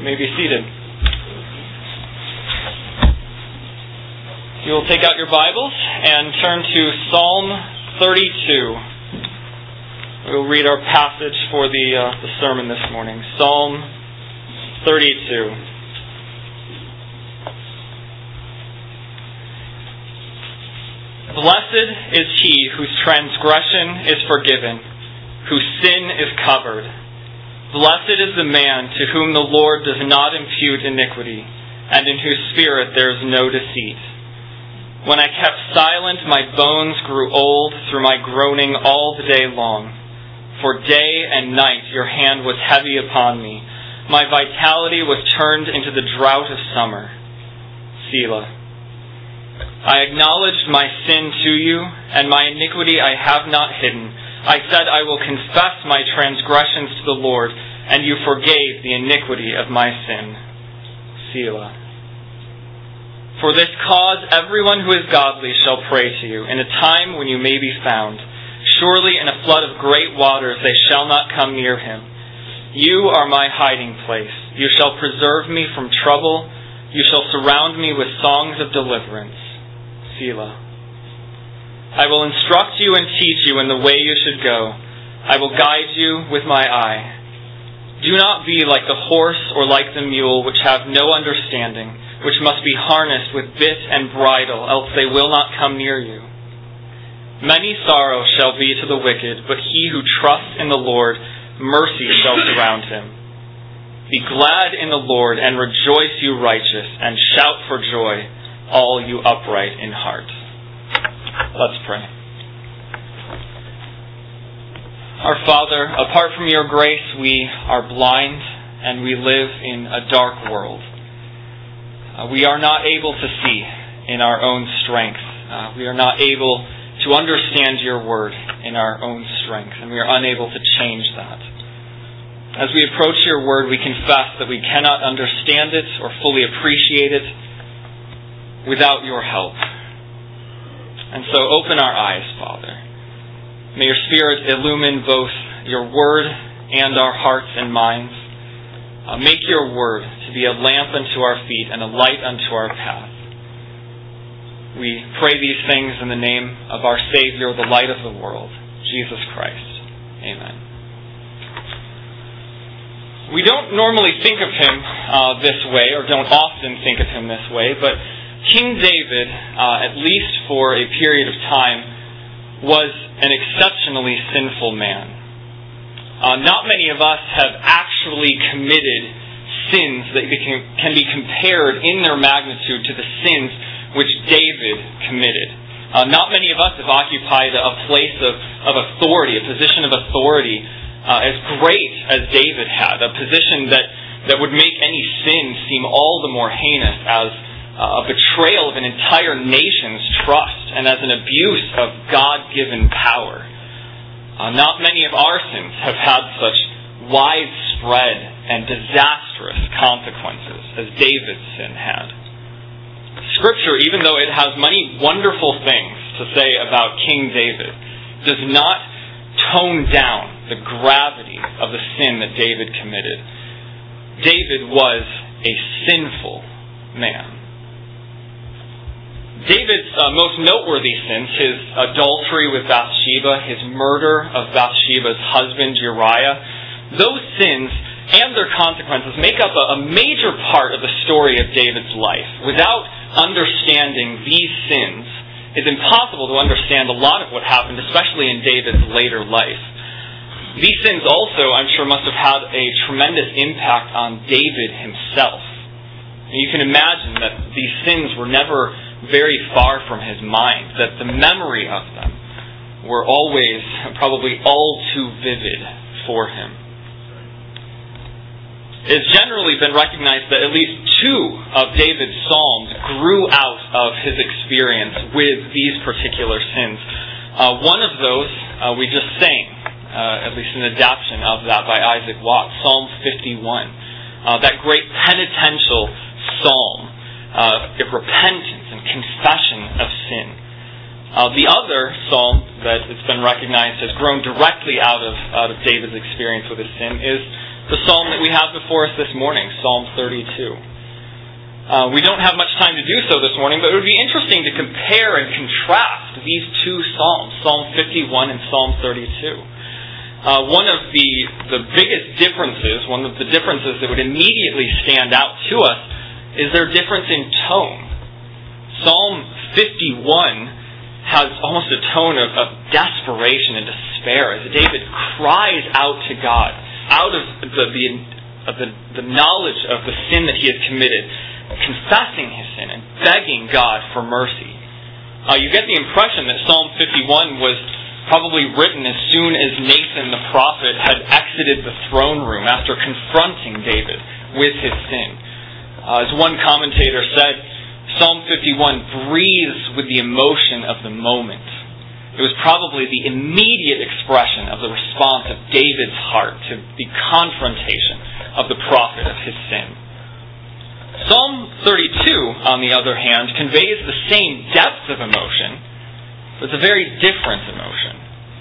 You may be seated. You will take out your Bibles and turn to Psalm 32. We will read our passage for the sermon this morning. Psalm 32. Blessed is he whose transgression is forgiven, whose sin is covered. Blessed is the man to whom the Lord does not impute iniquity, and in whose spirit there is no deceit. When I kept silent, my bones grew old through my groaning all the day long. For day and night your hand was heavy upon me. My vitality was turned into the drought of summer. Selah. I acknowledged my sin to you, and my iniquity I have not hidden. I said, I will confess my transgressions to the Lord, and you forgave the iniquity of my sin. Selah. For this cause everyone who is godly shall pray to you, in a time when you may be found. Surely in a flood of great waters they shall not come near him. You are my hiding place. You shall preserve me from trouble. You shall surround me with songs of deliverance. Selah. I will instruct you and teach you in the way you should go. I will guide you with my eye. Do not be like the horse or like the mule, which have no understanding, which must be harnessed with bit and bridle, else they will not come near you. Many sorrows shall be to the wicked, but he who trusts in the Lord, mercy shall surround him. Be glad in the Lord and rejoice, you righteous, and shout for joy, all you upright in heart. Let's pray. Our Father, apart from your grace, we are blind and we live in a dark world. We are not able to see in our own strength. We are not able to understand your word in our own strength, and we are unable to change that. As we approach your word, we confess that we cannot understand it or fully appreciate it without your help. And so open our eyes, Father. May your Spirit illumine both your word and our hearts and minds. Make your word to be a lamp unto our feet and a light unto our path. We pray these things in the name of our Savior, the light of the world, Jesus Christ. Amen. We don't normally think of him this way, or don't often think of him this way, but King David, at least for a period of time, was an exceptionally sinful man. Not many of us have actually committed sins that can be compared in their magnitude to the sins which David committed. Not many of us have occupied a place of authority, a position of authority as great as David had, a position that would make any sin seem all the more heinous as a betrayal of an entire nation's trust and as an abuse of God-given power. Not many of our sins have had such widespread and disastrous consequences as David's sin had. Scripture, even though it has many wonderful things to say about King David, does not tone down the gravity of the sin that David committed. David was a sinful man. David's most noteworthy sins, his adultery with Bathsheba, his murder of Bathsheba's husband Uriah, those sins and their consequences make up a major part of the story of David's life. Without understanding these sins, it's impossible to understand a lot of what happened, especially in David's later life. These sins also, I'm sure, must have had a tremendous impact on David himself. And you can imagine that these sins were never very far from his mind, that the memory of them were always probably all too vivid for him. It has generally been recognized that at least two of David's psalms grew out of his experience with these particular sins. One of those we just sang, at least an adaptation of that by Isaac Watts, Psalm 51. That great penitential psalm of repentance and confession of sin. The other psalm that it's been recognized has grown directly out of David's experience with his sin is the psalm that we have before us this morning, Psalm 32. We don't have much time to do so this morning, but it would be interesting to compare and contrast these two psalms, Psalm 51 and Psalm 32. One of the biggest differences, one of the differences that would immediately stand out to us, is their difference in tone. Psalm 51 has almost a tone of desperation and despair as David cries out to God, out of the knowledge of the sin that he has committed, confessing his sin and begging God for mercy. You get the impression that Psalm 51 was probably written as soon as Nathan the prophet had exited the throne room after confronting David with his sin. As one commentator said, Psalm 51 breathes with the emotion of the moment. It was probably the immediate expression of the response of David's heart to the confrontation of the prophet of his sin. Psalm 32, on the other hand, conveys the same depth of emotion, but it's a very different emotion.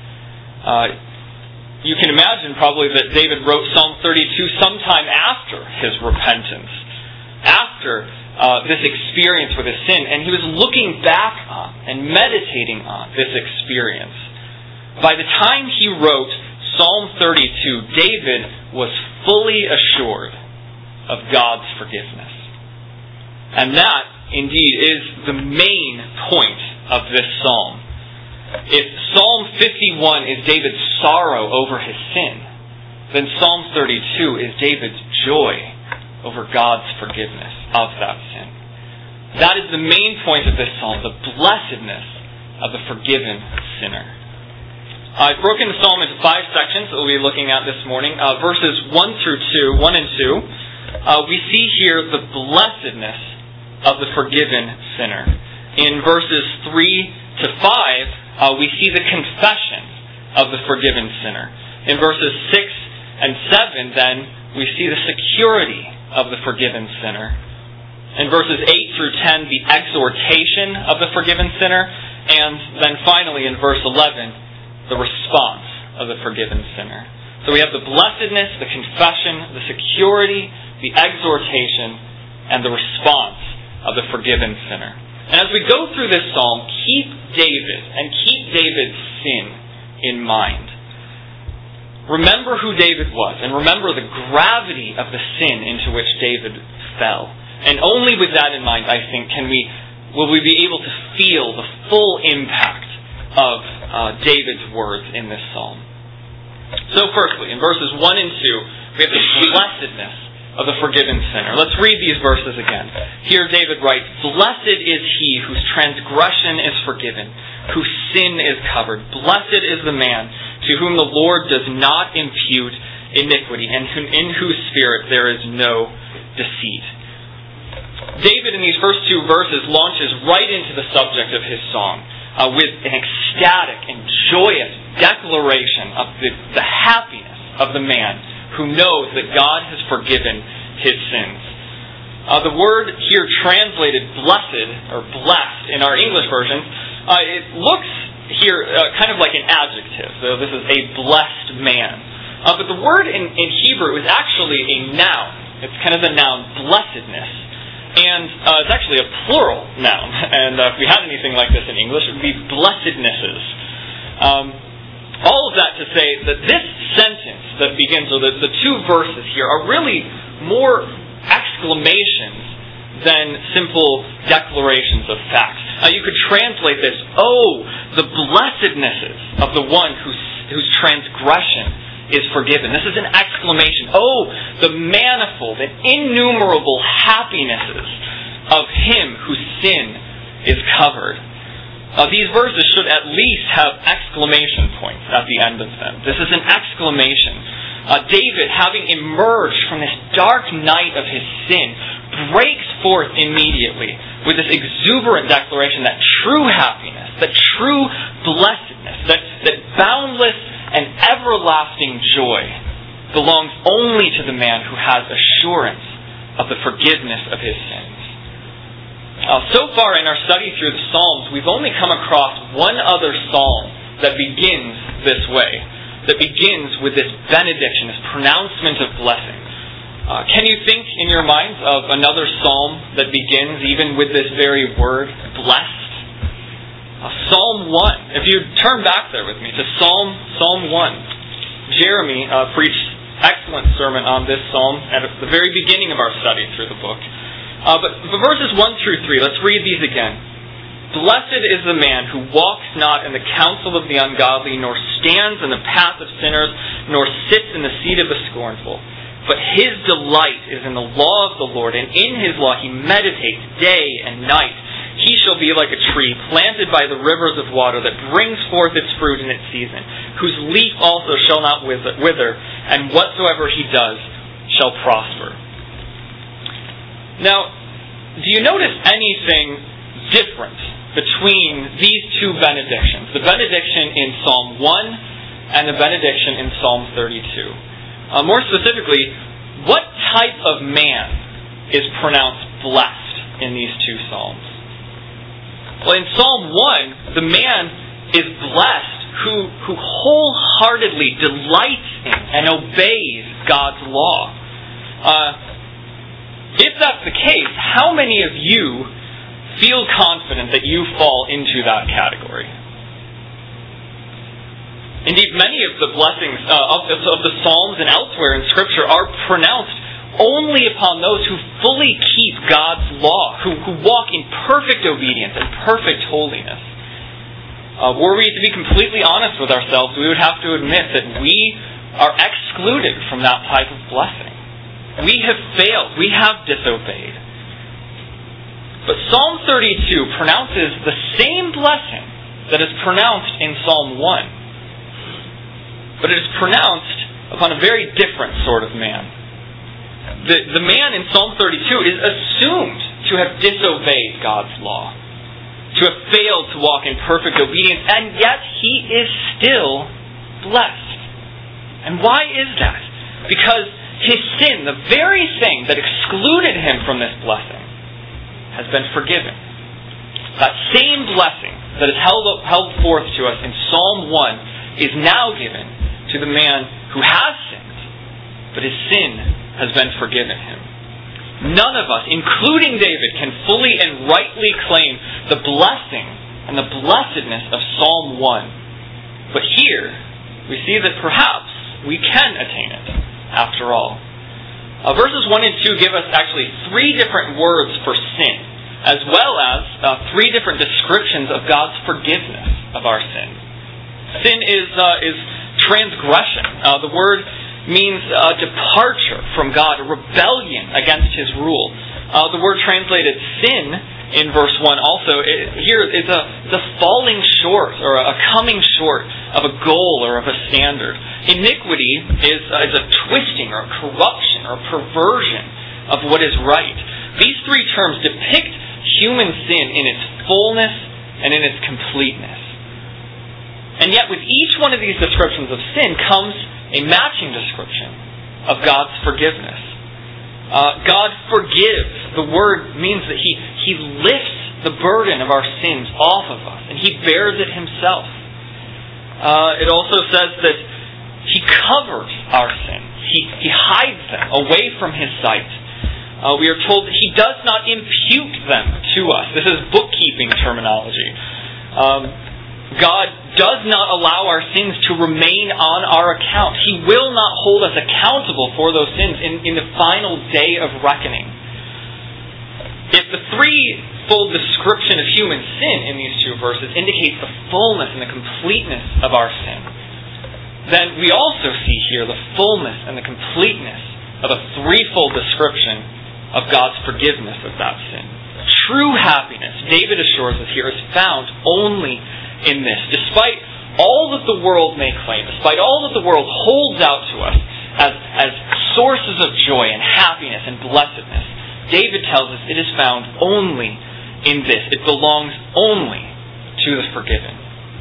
You can imagine probably that David wrote Psalm 32 sometime after his repentance, after this experience with his sin, and he was looking back on and meditating on this experience. By the time he wrote Psalm 32, David was fully assured of God's forgiveness. And that, indeed, is the main point of this psalm. If Psalm 51 is David's sorrow over his sin, then Psalm 32 is David's joy over God's forgiveness of that sin. That is the main point of this psalm, the blessedness of the forgiven sinner. I've broken the psalm into 5 sections that we'll be looking at this morning. Verses 1 and 2, we see here the blessedness of the forgiven sinner. In verses 3 to 5, we see the confession of the forgiven sinner. In verses 6 and 7, then, we see the security of the forgiven sinner. In verses 8 through 10, the exhortation of the forgiven sinner. And then finally in verse 11, the response of the forgiven sinner. So we have the blessedness, the confession, the security, the exhortation, and the response of the forgiven sinner. And as we go through this psalm, keep David's sin in mind. Remember who David was, and remember the gravity of the sin into which David fell. And only with that in mind, I think, will we be able to feel the full impact of David's words in this psalm. So firstly, in verses 1 and 2, we have the blessedness of the forgiven sinner. Let's read these verses again. Here David writes, "Blessed is he whose transgression is forgiven, whose sin is covered. Blessed is the man to whom the Lord does not impute iniquity, and in whose spirit there is no deceit." David, in these first 2 verses, launches right into the subject of his song with an ecstatic and joyous declaration of the happiness of the man who knows that God has forgiven his sins. The word here translated blessed or blessed in our English version, it looks here kind of like an adjective. So this is a blessed man. But the word in Hebrew is actually a noun. It's kind of the noun blessedness. And it's actually a plural noun. And if we had anything like this in English, it would be blessednesses. All of that to say that this sentence that begins, or the 2 verses here, are really more exclamations than simple declarations of facts. You could translate this, "Oh, the blessednesses of the one whose transgression is forgiven." This is an exclamation. Oh, the manifold and innumerable happinesses of him whose sin is covered. These verses should at least have exclamation points at the end of them. This is an exclamation. David, having emerged from this dark night of his sin, breaks forth immediately with this exuberant declaration that true happiness, that true blessedness, that boundless and everlasting joy belongs only to the man who has assurance of the forgiveness of his sins. So far in our study through the Psalms, we've only come across one other psalm that begins this way. that begins with this benediction, this pronouncement of blessings. Can you think in your minds of another psalm that begins even with this very word, blessed? Psalm 1. If you turn back there with me to Psalm 1. Jeremy preached excellent sermon on this psalm at the very beginning of our study through the book. But verses 1 through 3, let's read these again. Blessed is the man who walks not in the counsel of the ungodly, nor stands in the path of sinners, nor sits in the seat of the scornful. But his delight is in the law of the Lord, and in his law he meditates day and night. He shall be like a tree planted by the rivers of water that brings forth its fruit in its season, whose leaf also shall not wither, and whatsoever he does shall prosper. Now, do you notice anything different between these two benedictions? The benediction in Psalm 1 and the benediction in Psalm 32. More specifically, what type of man is pronounced blessed in these two psalms? Well, in Psalm 1, the man is blessed who wholeheartedly delights in and obeys God's law. If that's the case, how many of you feel confident that you fall into that category? Indeed, many of the blessings of the Psalms and elsewhere in Scripture are pronounced only upon those who fully keep God's law, who walk in perfect obedience and perfect holiness. Were we to be completely honest with ourselves, we would have to admit that we are excluded from that type of blessing. We have failed. We have disobeyed. But Psalm 32 pronounces the same blessing that is pronounced in Psalm 1. But it is pronounced upon a very different sort of man. The man in Psalm 32 is assumed to have disobeyed God's law, to have failed to walk in perfect obedience, and yet he is still blessed. And why is that? Because his sin, the very thing that excluded him from this blessing, has been forgiven. That same blessing that is held forth to us in Psalm 1 is now given to the man who has sinned, but his sin has been forgiven him. None of us, including David, can fully and rightly claim the blessing and the blessedness of Psalm 1. But here, we see that perhaps we can attain it, after all. Verses 1 and 2 give us actually 3 different words for sin, as well as 3 different descriptions of God's forgiveness of our sin. Sin is transgression. The word means a departure from God, a rebellion against His rule. The word translated sin in verse 1 also, here is a falling short or a coming short of a goal or of a standard. Iniquity is a twisting or a corruption or a perversion of what is right. These 3 terms depict human sin in its fullness and in its completeness. And yet with each one of these descriptions of sin comes a matching description of God's forgiveness. God forgives. The word means that He lifts the burden of our sins off of us, and He bears it Himself. It also says that He covers our sins. He hides them away from His sight. We are told that He does not impute them to us. This is bookkeeping terminology. God does not allow our sins to remain on our account. He will not hold us accountable for those sins in the final day of reckoning. If the threefold description of human sin in these 2 verses indicates the fullness and the completeness of our sin, then we also see here the fullness and the completeness of a threefold description of God's forgiveness of that sin. True happiness, David assures us here, is found only in this. Despite all that the world may claim, despite all that the world holds out to us as sources of joy and happiness and blessedness, David tells us it is found only in this. It belongs only to the forgiven.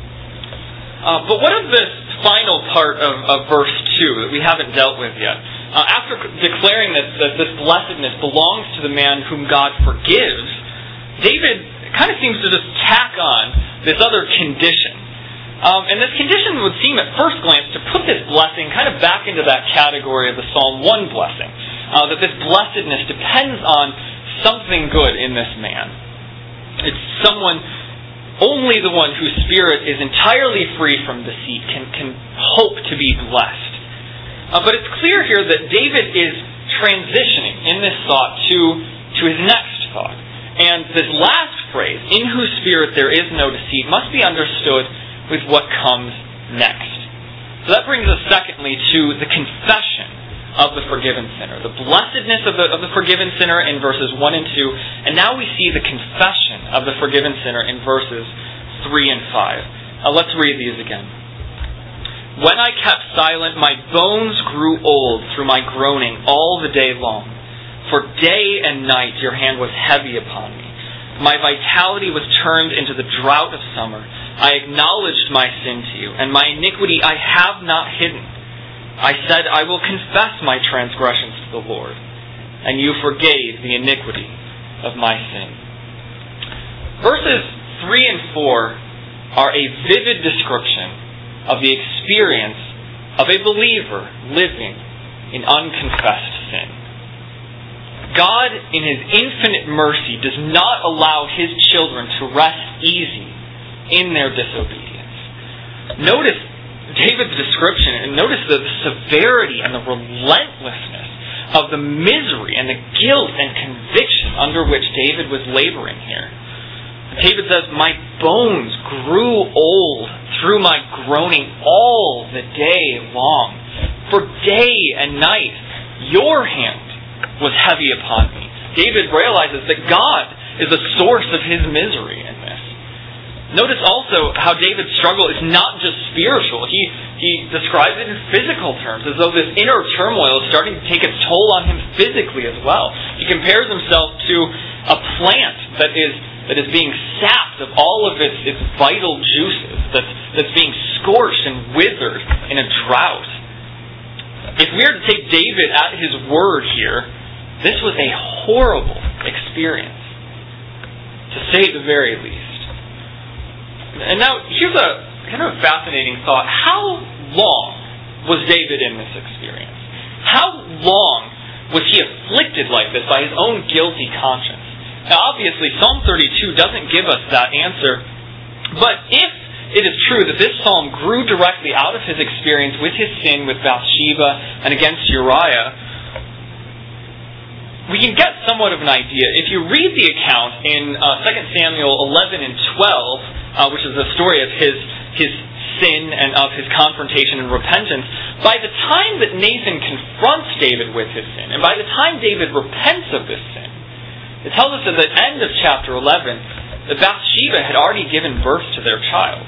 But what of this final part of verse 2 that we haven't dealt with yet? After declaring that this blessedness belongs to the man whom God forgives, David kind of seems to just tack on this other condition. And this condition would seem at first glance to put this blessing kind of back into that category of the Psalm 1 blessing. That this blessedness depends on something good in this man. It's someone, only the one whose spirit is entirely free from deceit can hope to be blessed. But it's clear here that David is transitioning in this thought to his next thought. And this last phrase, in whose spirit there is no deceit, must be understood with what comes next. So that brings us secondly to the confession of the forgiven sinner. The blessedness of the forgiven sinner in verses 1 and 2. And now we see the confession of the forgiven sinner in verses 3 and 5. Let's read these again. When I kept silent, my bones grew old through my groaning all the day long. For day and night your hand was heavy upon me. My vitality was turned into the drought of summer. I acknowledged my sin to you, and my iniquity I have not hidden. I said, I will confess my transgressions to the Lord, and you forgave the iniquity of my sin. Verses 3 and 4 are a vivid description of the experience of a believer living in unconfessed sin. God, in His infinite mercy, does not allow His children to rest easy in their disobedience. Notice David's description, and notice the severity and the relentlessness of the misery and the guilt and conviction under which David was laboring here. David says, my bones grew old through my groaning all the day long. For day and night your hand was heavy upon me. David realizes that God is the source of his misery in this. Notice also how David's struggle is not just spiritual. He describes it in physical terms, as though this inner turmoil is starting to take its toll on him physically as well. He compares himself to a plant that is being sapped of all of its vital juices, that's being scorched and withered in a drought. If we are to take David at his word here, this was a horrible experience, to say the very least. And now, here's a kind of a fascinating thought. How long was David in this experience? How long was he afflicted like this by his own guilty conscience? Now, obviously, Psalm 32 doesn't give us that answer. But if it is true that this psalm grew directly out of his experience with his sin with Bathsheba and against Uriah, we can get somewhat of an idea. If you read the account in 2 Samuel 11 and 12, which is the story of his sin and of his confrontation and repentance, by the time that Nathan confronts David with his sin, and by the time David repents of this sin, it tells us at the end of chapter 11 that Bathsheba had already given birth to their child.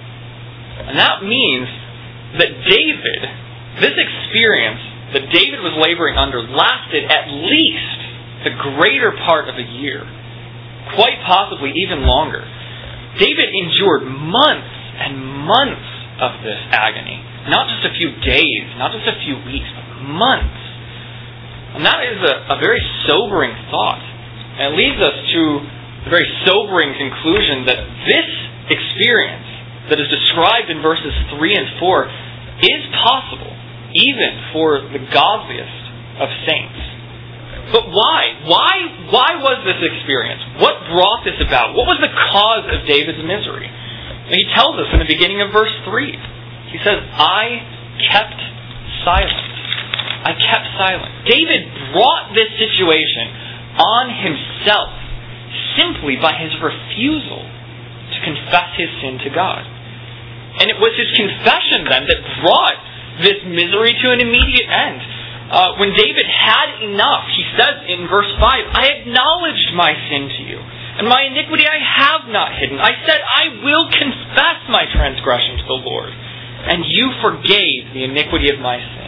And that means that David, this experience that David was laboring under, lasted at least the greater part of a year. Quite possibly even longer. David endured months and months of this agony. Not just a few days, not just a few weeks, but months. And that is a very sobering thought. And it leads us to the very sobering conclusion that this experience that is described in verses 3 and 4 is possible, even for the godliest of saints. But why? Why was this experience? What brought this about? What was the cause of David's misery? And he tells us in the beginning of verse 3. He says, I kept silent. I kept silent. David brought this situation on himself simply by his refusal to confess his sin to God. And it was his confession then that brought this misery to an immediate end. When David had enough, he says in verse 5, I acknowledged my sin to you, and my iniquity I have not hidden. I said, I will confess my transgression to the Lord, and you forgave the iniquity of my sin.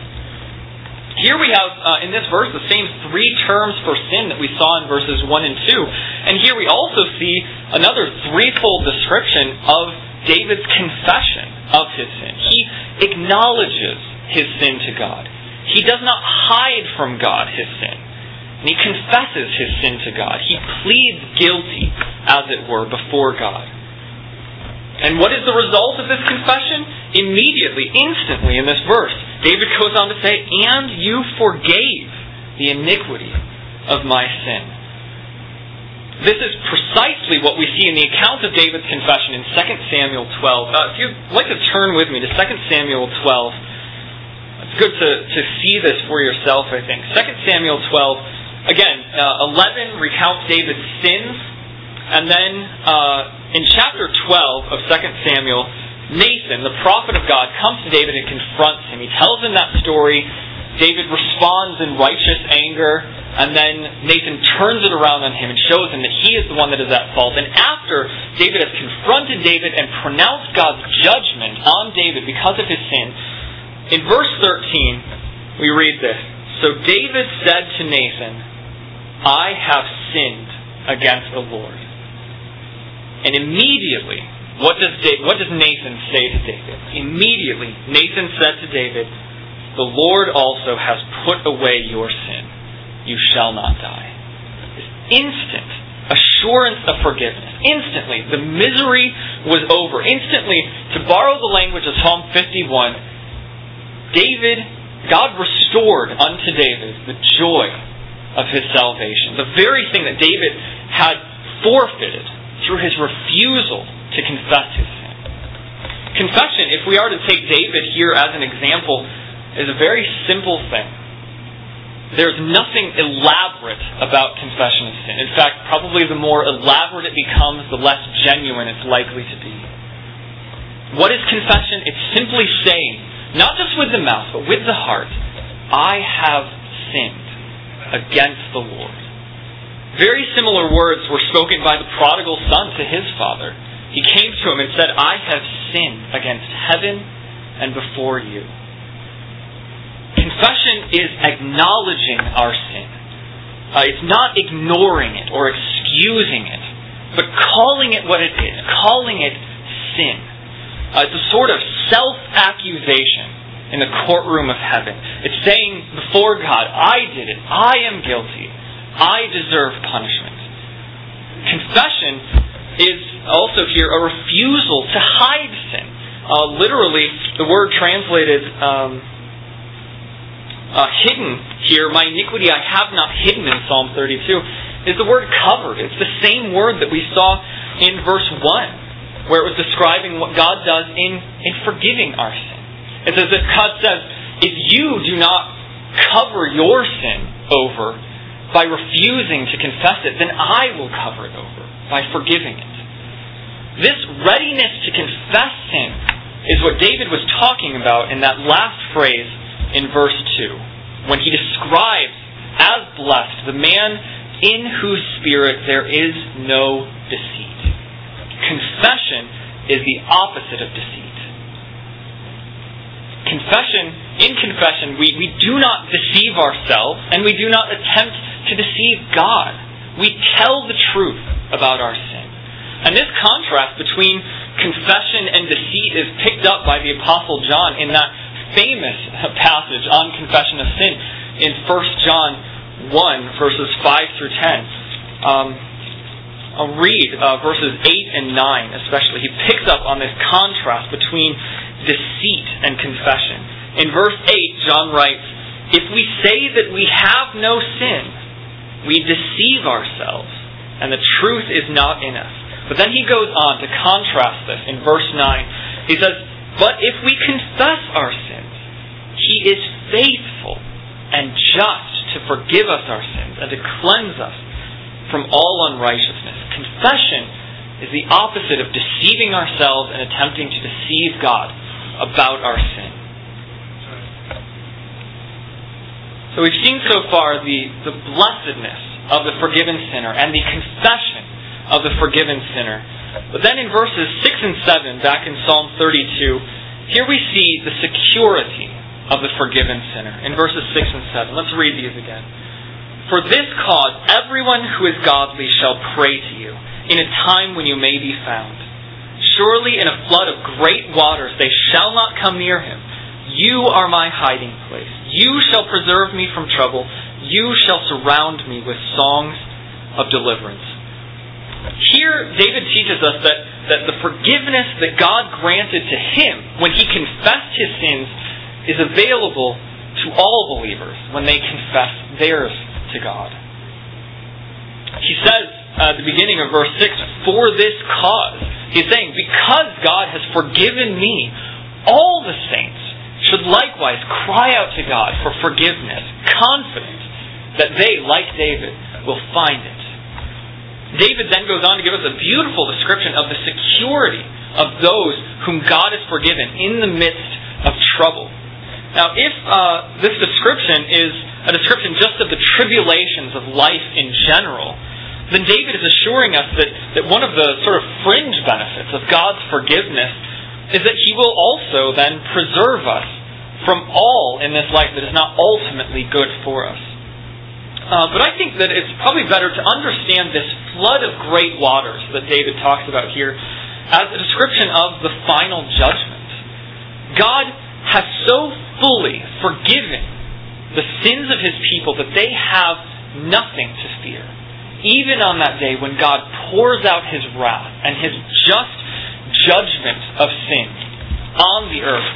Here we have, in this verse, the same three terms for sin that we saw in verses 1 and 2. And here we also see another threefold description of David's confession of his sin. He acknowledges his sin to God. He does not hide from God his sin. And he confesses his sin to God. He pleads guilty, as it were, before God. And what is the result of this confession? Immediately, instantly in this verse, David goes on to say, "And you forgave the iniquity of my sin." This is precisely what we see in the account of David's confession in 2 Samuel 12. If you'd like to turn with me to 2 Samuel 12, it's good to see this for yourself, I think. 2 Samuel 12, again, 11 recounts David's sins, and then in chapter 12 of 2 Samuel, Nathan, the prophet of God, comes to David and confronts him. He tells him that story. David responds in righteous anger, and then Nathan turns it around on him and shows him that he is the one that is at fault. And after David has confronted David and pronounced God's judgment on David because of his sin, in verse 13, we read this. "So David said to Nathan, 'I have sinned against the Lord.'" And immediately, what does Nathan say to David? Immediately, Nathan said to David, "The Lord also has put away your sin. You shall not die." This instant assurance of forgiveness. Instantly, the misery was over. Instantly, to borrow the language of Psalm 51, God restored unto David the joy of his salvation. The very thing that David had forfeited through his refusal to confess his sin. Confession, if we are to take David here as an example, is a very simple thing. There's nothing elaborate about confession of sin. In fact, probably the more elaborate it becomes, the less genuine it's likely to be. What is confession? It's simply saying, not just with the mouth, but with the heart, "I have sinned against the Lord." Very similar words were spoken by the prodigal son to his father. He came to him and said, "I have sinned against heaven and before you." Confession is acknowledging our sin. It's not ignoring it or excusing it, but calling it what it is, calling it sin. It's a sort of self-accusation in the courtroom of heaven. It's saying before God, "I did it. I am guilty. I deserve punishment." Confession is also here a refusal to hide sin. Literally, the word translated hidden here, "my iniquity I have not hidden" in Psalm 32, is the word covered. It's the same word that we saw in verse 1, where it was describing what God does in forgiving our sin. It's as if God says, if you do not cover your sin over by refusing to confess it, then I will cover it over by forgiving it. This readiness to confess sin is what David was talking about in that last phrase in verse 2, when he describes as blessed the man in whose spirit there is no deceit. Confession is the opposite of deceit. In confession, we do not deceive ourselves, and we do not attempt to deceive God. We tell the truth about our sin. And this contrast between confession and deceit is picked up by the Apostle John in that famous passage on confession of sin in 1 John 1, verses 5 through 10. I'll read verses 8 and 9 especially. He picks up on this contrast between deceit and confession. In verse 8, John writes, "If we say that we have no sin, we deceive ourselves, and the truth is not in us." But then he goes on to contrast this in verse 9. He says, "But if we confess our sins, He is faithful and just to forgive us our sins and to cleanse us from all unrighteousness." Confession is the opposite of deceiving ourselves and attempting to deceive God about our sin. So we've seen so far the blessedness of the forgiven sinner and the confession of the forgiven sinner. But then in verses 6 and 7, back in Psalm 32, here we see the security of the forgiven sinner. In verses 6 and 7, let's read these again. "For this cause everyone who is godly shall pray to you in a time when you may be found. Surely in a flood of great waters they shall not come near him. You are my hiding place. You shall preserve me from trouble. You shall surround me with songs of deliverance." Here, David teaches us that that the forgiveness that God granted to him when he confessed his sins is available to all believers when they confess theirs to God. He says at the beginning of verse 6, for this cause. He's saying, because God has forgiven me, all the saints should likewise cry out to God for forgiveness, confident that they, like David, will find it. David then goes on to give us a beautiful description of the security of those whom God has forgiven in the midst of trouble. Now, if this description is a description just of the tribulations of life in general, then David is assuring us that one of the sort of fringe benefits of God's forgiveness is that He will also then preserve us from all in this life that is not ultimately good for us. But I think that it's probably better to understand this flood of great waters that David talks about here as a description of the final judgment. God has so fully forgiven the sins of His people that they have nothing to fear. Even on that day when God pours out His wrath and His just judgment of sin on the earth,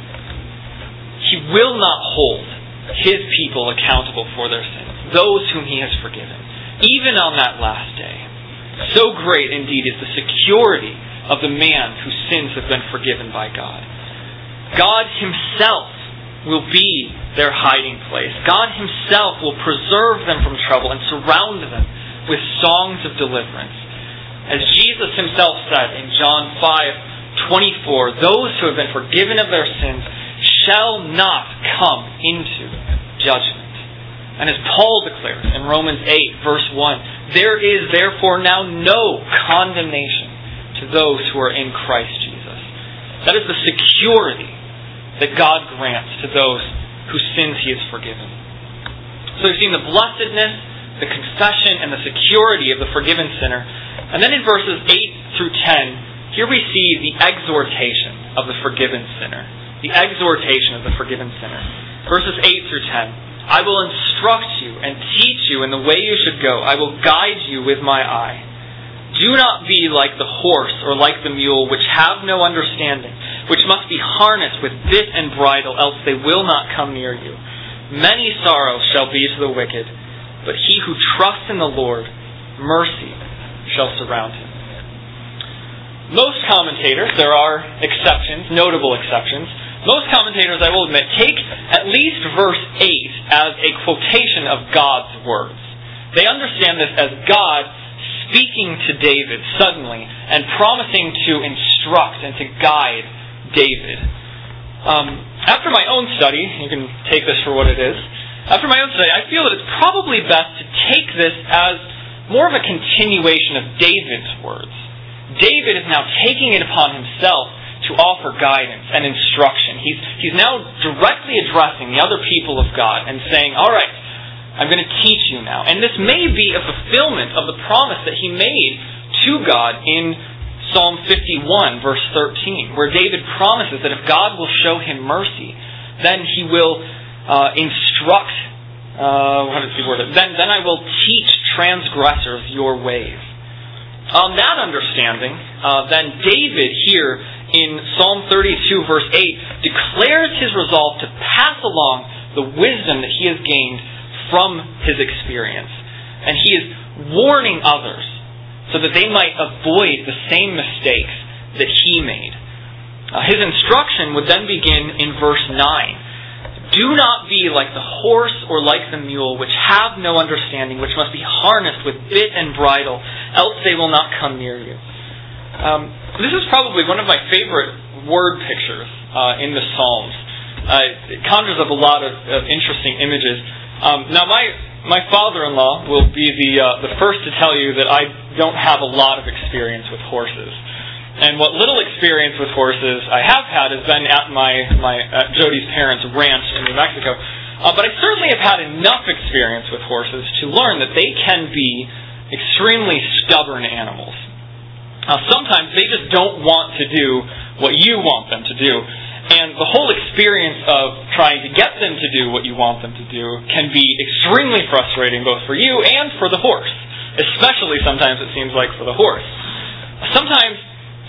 He will not hold His people accountable for their sins, those whom He has forgiven, even on that last day. So great indeed is the security of the man whose sins have been forgiven by God. God Himself will be their hiding place. God Himself will preserve them from trouble and surround them with songs of deliverance. As Jesus Himself said in John 5:24, those who have been forgiven of their sins shall not come into judgment. And as Paul declares in Romans 8, verse 1, there is therefore now no condemnation to those who are in Christ Jesus. That is the security that God grants to those whose sins He has forgiven. So we've seen the blessedness, the confession, and the security of the forgiven sinner. And then in verses 8 through 10, here we see the exhortation of the forgiven sinner. The exhortation of the forgiven sinner. Verses 8 through 10. I will instruct you and teach you in the way you should go. I will guide you with my eye. Do not be like the horse or like the mule, which have no understanding, which must be harnessed with bit and bridle, else they will not come near you. Many sorrows shall be to the wicked, but he who trusts in the Lord, mercy shall surround him. Most commentators, there are exceptions, notable exceptions, most commentators, I will admit, take at least verse 8 as a quotation of God's words. They understand this as God speaking to David suddenly and promising to instruct and to guide David. After my own study, you can take this for what it is, after my own study, I feel that it's probably best to take this as more of a continuation of David's words. David is now taking it upon himself to offer guidance and instruction. He's now directly addressing the other people of God and saying, all right, I'm going to teach you now. And this may be a fulfillment of the promise that he made to God in Psalm 51, verse 13, where David promises that if God will show him mercy, then he will instruct, Then I will teach transgressors your ways. On that understanding, then David here in Psalm 32, verse 8, declares his resolve to pass along the wisdom that he has gained from his experience. And he is warning others so that they might avoid the same mistakes that he made. His instruction would then begin in verse 9. Do not be like the horse or like the mule, which have no understanding, which must be harnessed with bit and bridle, else they will not come near you. This is probably one of my favorite word pictures in the Psalms. It conjures up a lot of interesting images. Now, my father-in-law will be the first to tell you that I don't have a lot of experience with horses. And what little experience with horses I have had has been at Jody's parents' ranch in New Mexico. But I certainly have had enough experience with horses to learn that they can be extremely stubborn animals. Sometimes they just don't want to do what you want them to do. And the whole experience of trying to get them to do what you want them to do can be extremely frustrating both for you and for the horse. Especially sometimes it seems like for the horse. Sometimes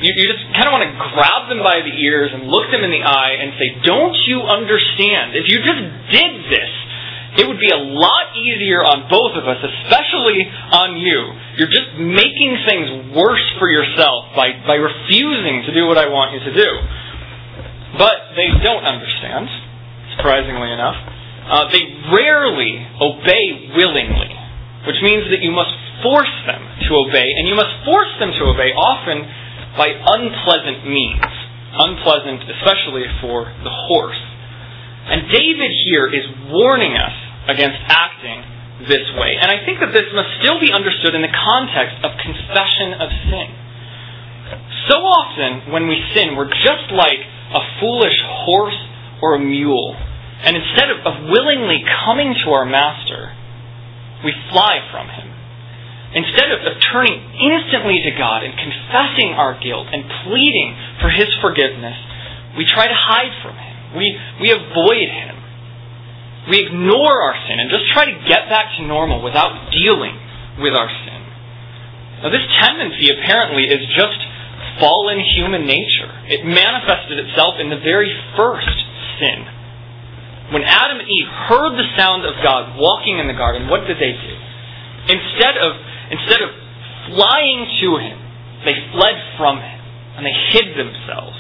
You just kind of want to grab them by the ears and look them in the eye and say, don't you understand? If you just did this, it would be a lot easier on both of us, especially on you. You're just making things worse for yourself by refusing to do what I want you to do. But they don't understand, surprisingly enough. They rarely obey willingly, which means that you must force them to obey, and you must force them to obey often by unpleasant means. Unpleasant, especially for the horse. And David here is warning us against acting this way. And I think that this must still be understood in the context of confession of sin. So often, when we sin, we're just like a foolish horse or a mule. And instead of willingly coming to our master, we fly from him. Instead of turning instantly to God and confessing our guilt and pleading for his forgiveness, we try to hide from him. We avoid him. We ignore our sin and just try to get back to normal without dealing with our sin. Now, this tendency apparently is just fallen human nature. It manifested itself in the very first sin. When Adam and Eve heard the sound of God walking in the garden, what did they do? Instead of flying to him, they fled from him and they hid themselves.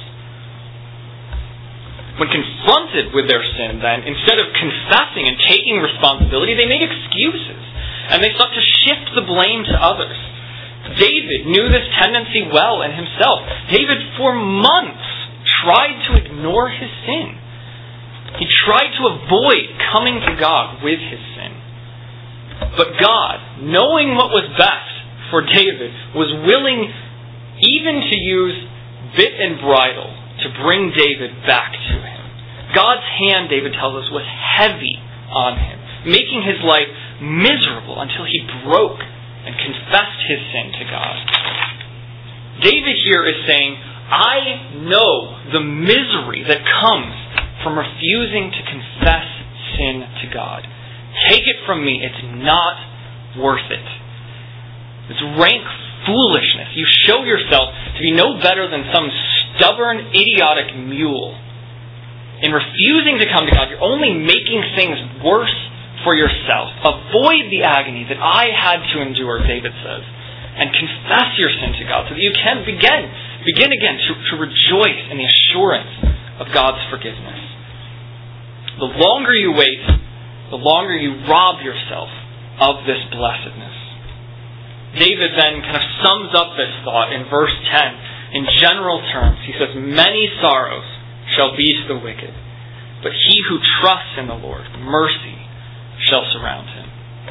When confronted with their sin, then, instead of confessing and taking responsibility, they made excuses. And they sought to shift the blame to others. David knew this tendency well in himself. David, for months, tried to ignore his sin. He tried to avoid coming to God with his sin. But God, knowing what was best for David, was willing even to use bit and bridle to bring David back to him. God's hand, David tells us, was heavy on him, making his life miserable until he broke and confessed his sin to God. David here is saying, I know the misery that comes from refusing to confess sin to God. Take it from me, it's not worth it. It's rank foolishness. You show yourself to be no better than some stubborn, idiotic mule. In refusing to come to God, you're only making things worse for yourself. Avoid the agony that I had to endure, David says, and confess your sin to God so that you can begin again to rejoice in the assurance of God's forgiveness. The longer you wait, the longer you rob yourself of this blessedness. David then kind of sums up this thought in verse 10 in general terms. He says, many sorrows shall be to the wicked, but he who trusts in the Lord, mercy shall surround him.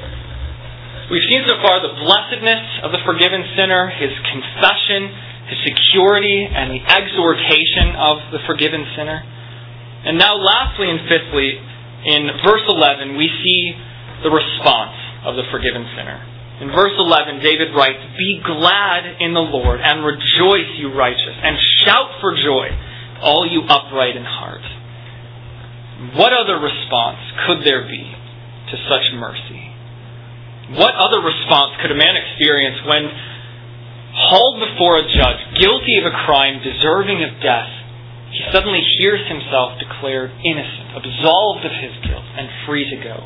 We've seen so far the blessedness of the forgiven sinner, his confession, his security, and the exhortation of the forgiven sinner. And now lastly and fifthly, in verse 11, we see the response of the forgiven sinner. In verse 11, David writes, be glad in the Lord, and rejoice, you righteous, and shout for joy, all you upright in heart. What other response could there be to such mercy? What other response could a man experience when, hauled before a judge, guilty of a crime deserving of death, he suddenly hears himself declared innocent, absolved of his guilt, and free to go?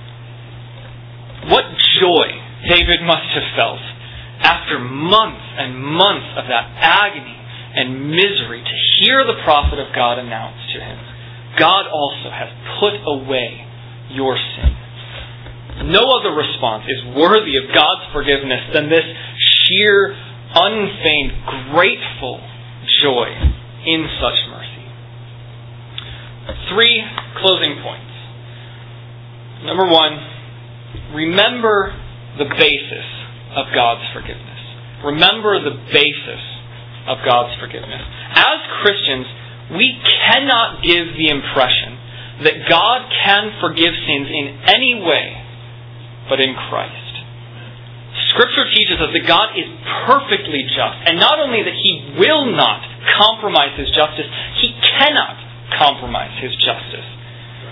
What joy David must have felt after months and months of that agony and misery to hear the prophet of God announce to him, God also has put away your sin. No other response is worthy of God's forgiveness than this sheer, unfeigned, grateful joy in such mercy. 3 closing points. Number 1, remember the basis of God's forgiveness. Remember the basis of God's forgiveness. As Christians, we cannot give the impression that God can forgive sins in any way but in Christ. Scripture teaches us that God is perfectly just, and not only that He will not compromise His justice, He cannot compromise His justice.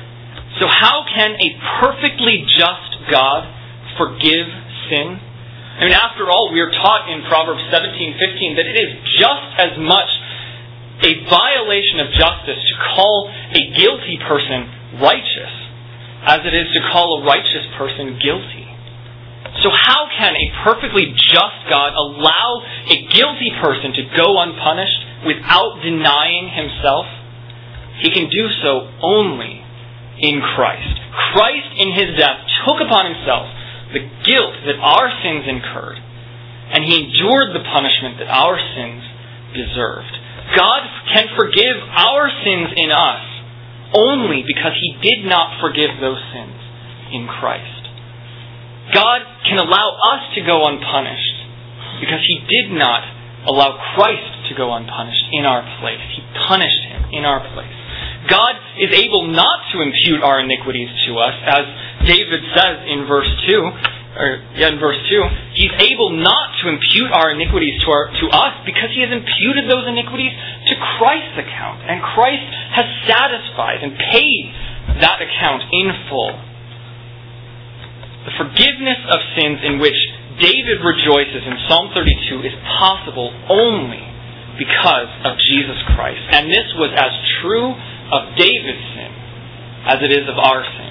So how can a perfectly just God forgive sin? I mean, after all, we are taught in Proverbs 17:15 that it is just as much a violation of justice to call a guilty person righteous as it is to call a righteous person guilty. So how can a perfectly just God allow a guilty person to go unpunished without denying himself? He can do so only in Christ. Christ in his death took upon himself the guilt that our sins incurred, and he endured the punishment that our sins deserved. God can forgive our sins in us only because he did not forgive those sins in Christ. God can allow us to go unpunished because he did not allow Christ to go unpunished in our place. He punished him in our place. God is able not to impute our iniquities to us, as David says in verse 2. He's able not to impute our iniquities to us because he has imputed those iniquities to Christ's account. And Christ has satisfied and paid that account in full. The forgiveness of sins in which David rejoices in Psalm 32 is possible only because of Jesus Christ. And this was as true of David's sin as it is of our sin.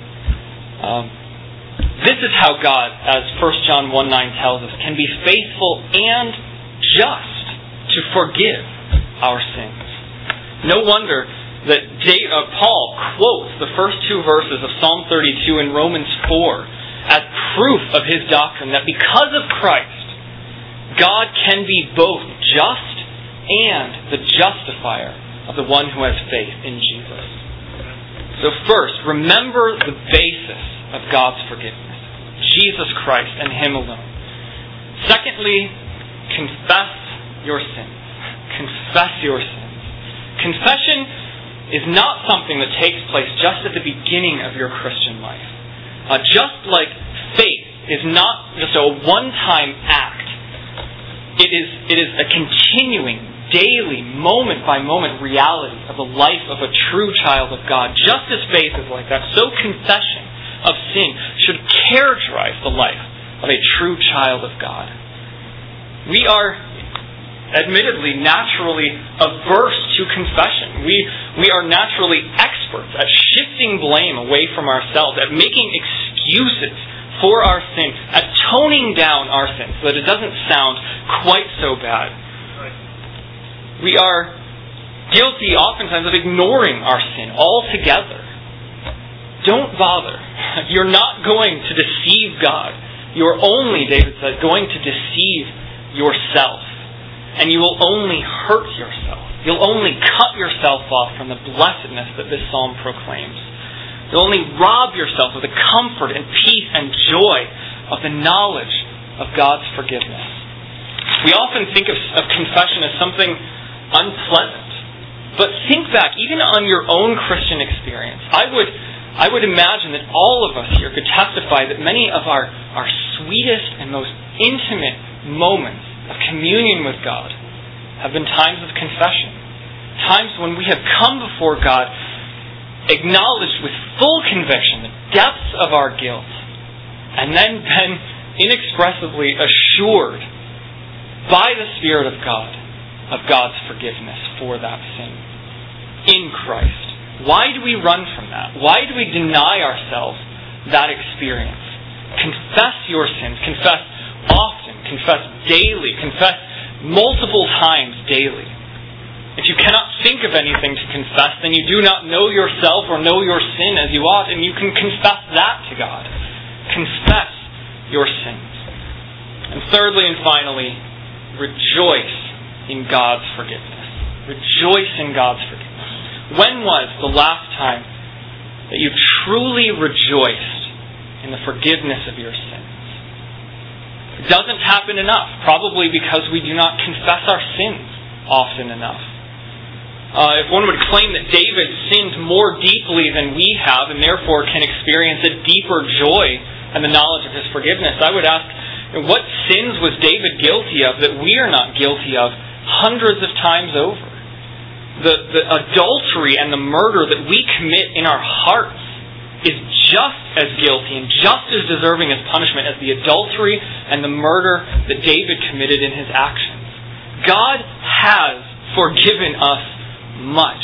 This is how God, as 1 John 1:9 tells us, can be faithful and just to forgive our sins. No wonder that Paul quotes the first two verses of Psalm 32 in Romans 4 as proof of his doctrine that because of Christ, God can be both just and the justifier of the one who has faith in Jesus. So first, remember the basis of God's forgiveness. Jesus Christ and him alone. Secondly, confess your sins. Confess your sins. Confession is not something that takes place just at the beginning of your Christian life. Just like faith is not just a one-time act. It is a continuing, daily, moment-by-moment reality of the life of a true child of God. Just as faith is like that, so confession of sin should characterize the life of a true child of God. We are admittedly naturally averse to confession. We are naturally experts at shifting blame away from ourselves, at making excuses for our sin, at toning down our sin so that it doesn't sound quite so bad. We are guilty oftentimes of ignoring our sin altogether. Don't bother. You're not going to deceive God. You're only, David said, going to deceive yourself. And you will only hurt yourself. You'll only cut yourself off from the blessedness that this psalm proclaims. You'll only rob yourself of the comfort and peace and joy of the knowledge of God's forgiveness. We often think of confession as something unpleasant. But think back, even on your own Christian experience. I would imagine that all of us here could testify that many of our sweetest and most intimate moments of communion with God have been times of confession. Times when we have come before God, acknowledged with full conviction the depths of our guilt, and then been inexpressibly assured by the Spirit of God of God's forgiveness for that sin in Christ. Why do we run from that? Why do we deny ourselves that experience? Confess your sins. Confess often. Confess daily. Confess multiple times daily. If you cannot think of anything to confess, then you do not know yourself or know your sin as you ought, and you can confess that to God. Confess your sins. And thirdly and finally, rejoice in God's forgiveness. Rejoice in God's forgiveness. When was the last time that you truly rejoiced in the forgiveness of your sins? It doesn't happen enough, probably because we do not confess our sins often enough. If one would claim that David sinned more deeply than we have and therefore can experience a deeper joy and the knowledge of his forgiveness, I would ask, what sins was David guilty of that we are not guilty of hundreds of times over? The adultery and the murder that we commit in our hearts is just as guilty and just as deserving as punishment as the adultery and the murder that David committed in his actions. God has forgiven us much,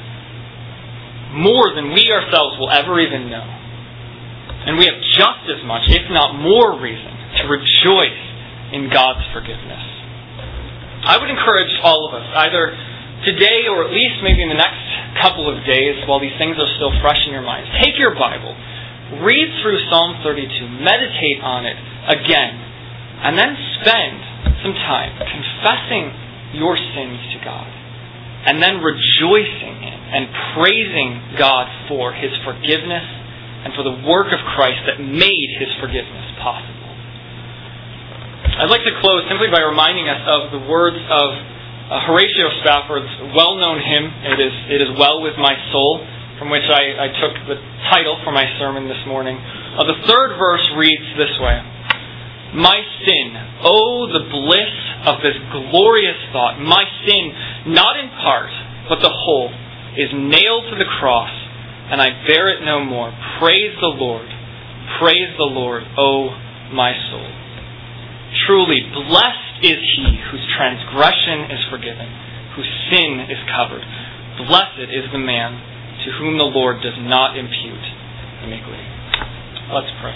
more than we ourselves will ever even know. And we have just as much, if not more, reason to rejoice in God's forgiveness. I would encourage all of us, either today or at least maybe in the next couple of days while these things are still fresh in your minds, take your Bible, read through Psalm 32, meditate on it again, and then spend some time confessing your sins to God, and then rejoicing in and praising God for His forgiveness and for the work of Christ that made His forgiveness possible. I'd like to close simply by reminding us of the words of Horatio Spafford's well-known hymn, It Is Well With My Soul, from which I took the title for my sermon this morning. The third verse reads this way: My sin, oh the bliss of this glorious thought, my sin, not in part, but the whole, is nailed to the cross, and I bear it no more. Praise the Lord, oh my soul. Truly, blessed is he whose transgression is forgiven, whose sin is covered. Blessed is the man to whom the Lord does not impute iniquity. Let's pray.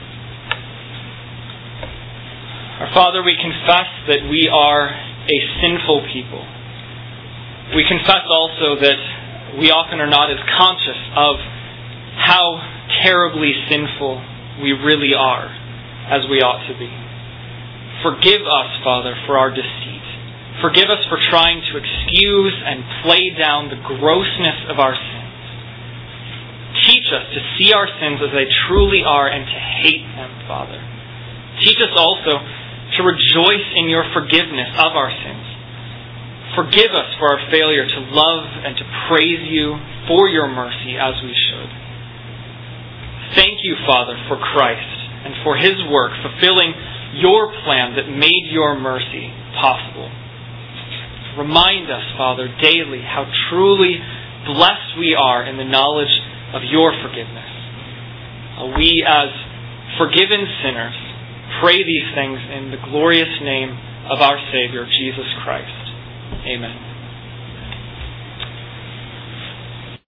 Our Father, we confess that we are a sinful people. We confess also that we often are not as conscious of how terribly sinful we really are as we ought to be. Forgive us, Father, for our deceit. Forgive us for trying to excuse and play down the grossness of our sins. Teach us to see our sins as they truly are and to hate them, Father. Teach us also to rejoice in your forgiveness of our sins. Forgive us for our failure to love and to praise you for your mercy as we should. Thank you, Father, for Christ and for His work fulfilling your plan that made your mercy possible. Remind us, Father, daily how truly blessed we are in the knowledge of your forgiveness. We, as forgiven sinners, pray these things in the glorious name of our Savior, Jesus Christ. Amen.